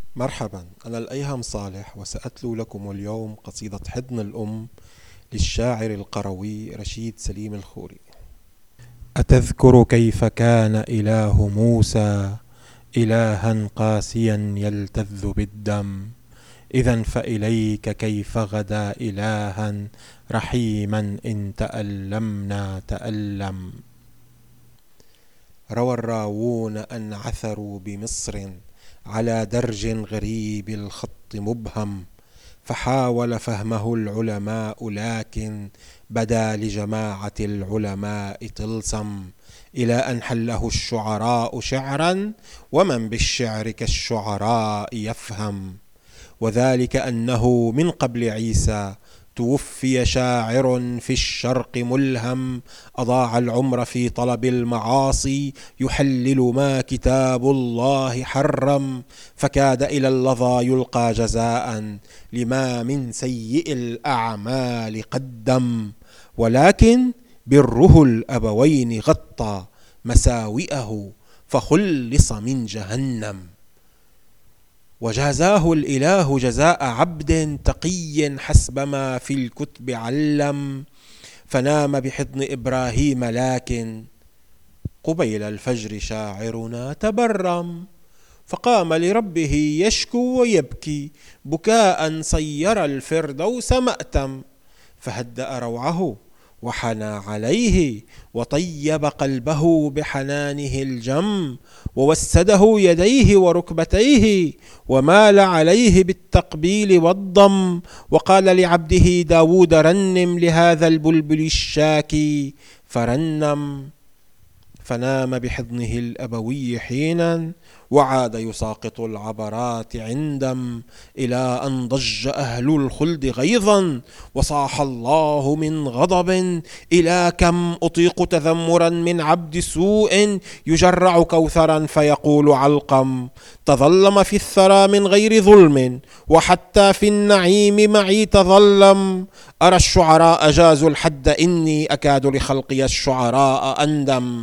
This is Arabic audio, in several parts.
مرحبا، أنا الأيهم صالح، وسأتلو لكم اليوم قصيدة حضن الأم للشاعر القروي رشيد سليم الخوري. أتذكر كيف كان إله موسى إلها قاسيا يلتذ بالدم؟ إذا فإليك كيف غدا إلها رحيما إن تألمنا تألم. روى الراوون أن عثروا بمصر على درج غريب الخط مبهم، فحاول فهمه العلماء لكن بدا لجماعة العلماء طلسم، إلى أن حله الشعراء شعرا ومن بالشعر كالشعراء يفهم. وذلك أنه من قبل عيسى توفي شاعر في الشرق ملهم، أضاع العمر في طلب المعاصي يحلل ما كتاب الله حرم، فكاد إلى اللظى يلقى جزاء لما من سيء الأعمال قدم. ولكن بره الأبوين غطى مساوئه فخلص من جهنم. وجازاه الإله جزاء عبد تقي حسب ما في الكتب علم، فنام بحضن إبراهيم لكن قبيل الفجر شاعرنا تبرم، فقام لربه يشكو ويبكي بكاء صير الفردوس مأتم، فهدأ روعه وحنى عليه وطيب قلبه بحنانه الجم، ووسده يديه وركبتيه ومال عليه بالتقبيل والضم، وقال لعبده داود رنم لهذا البلبل الشاكي فرنم. فنام بحضنه الأبوي حينا وعاد يساقط العبرات عندم، إلى أن ضج أهل الخلد غيظا وصاح الله من غضب، إلى كم أطيق تذمرا من عبد سوء يجرع كوثرا فيقول علقم، تظلم في الثرى من غير ظلم وحتى في النعيم معي تظلم، أرى الشعراء جازوا الحد إني أكاد لخلقي الشعراء أندم.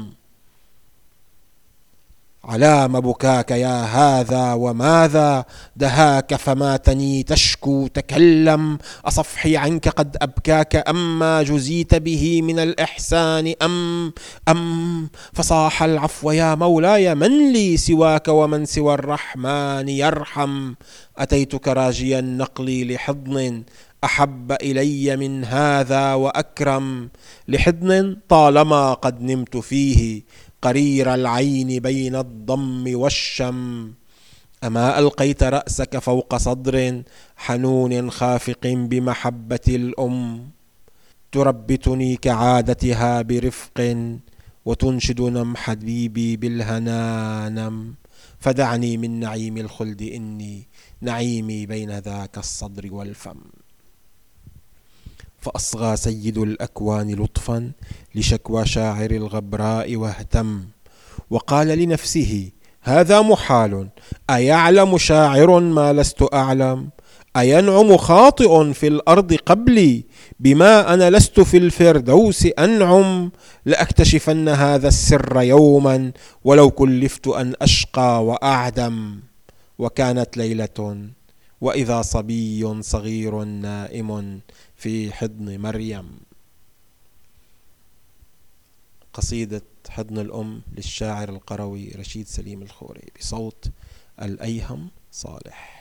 علام بكاك يا هذا وماذا دهاك فماتني تشكو تكلم، أصفحي عنك قد أبكاك أما جزيت به من الإحسان أم فصاح العفو يا مولاي من لي سواك ومن سوى الرحمن يرحم، أتيتك راجيا نقلي لحضن أحب إلي من هذا وأكرم، لحضن طالما قد نمت فيه قرير العين بين الضم والشم، أما ألقيت رأسك فوق صدر حنون خافق بمحبة الأم، تربتني كعادتها برفق وتنشد نم حبيبي بالهنا نم، فدعني من نعيم الخلد إني نعيمي بين ذاك الصدر والفم. فأصغى سيد الأكوان لطفا لشكوى شاعر الغبراء واهتم، وقال لنفسه هذا محال، أيعلم شاعر ما لست أعلم؟ أينعم خاطئ في الأرض قبلي بما أنا لست في الفردوس أنعم؟ لأكتشفن هذا السر يوما ولو كلفت أن أشقى وأعدم. وكانت ليلة وإذا صبي صغير نائم في حضن مريم. قصيدة حضن الأم للشاعر القروي رشيد سليم الخوري بصوت الأيهم صالح.